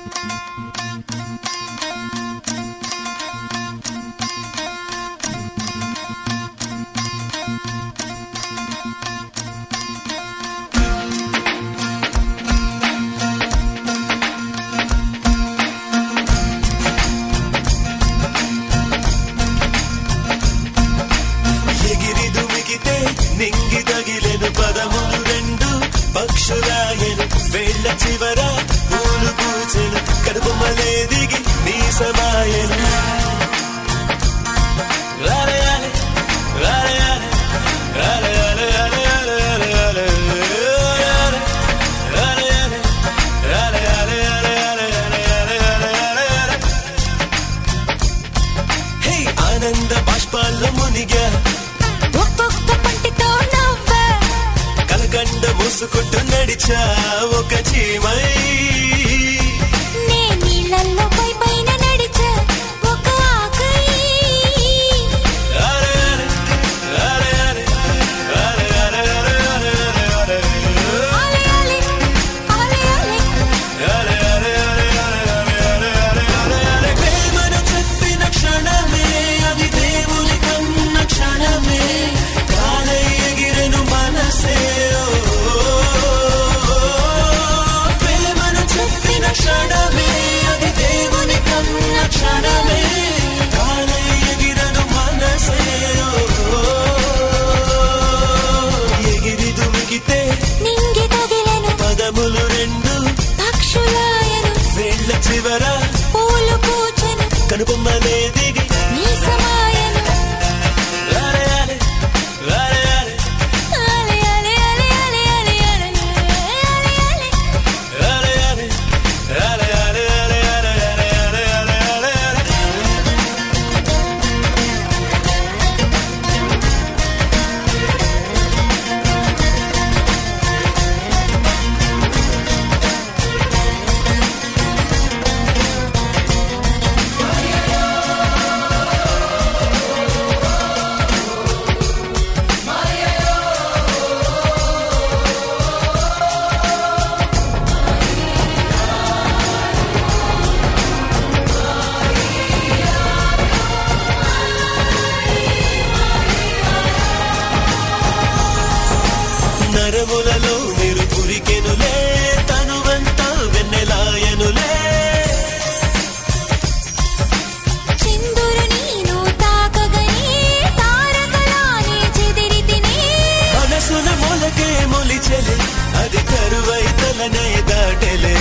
నింగి తగిలెను పదములు రెండు పక్షులాయను వేళ్ల చివర పూలు పూచెను కడుపుమలే దిగి నీ సమాయను ఆనంద బాష్పాల్లో మునిగా కలకండ మూసుకుంటూ నడిచా ఒక చీమై నే నీళ్ళల్లో పైన నడిచా ఒక ఆకై ప్రేమను చెప్పిన క్షణమే అది దేవుని కన్న క్షణమే కాలై ఎగిరెను మనసే క్షణమే అది దేవుని కన్న క్షణమే కాలై ఎగిరను మనసే ఎగిరి దుమికితే నింగి తగిలెను పదములు రెండు పక్షులాయను వేళ్ల చివర పూలు పూచెను కనుపమ్మలే దిగి నీ సమాయను నరములలో మీరు పురికెనులే తనువంతా వెన్నెలాయనులే చిందురు నీను తాకగనే తారకలానే చెదిరితినే మనసున మొలకే మొలిచెలే అది కరువై తలనే దాటెలే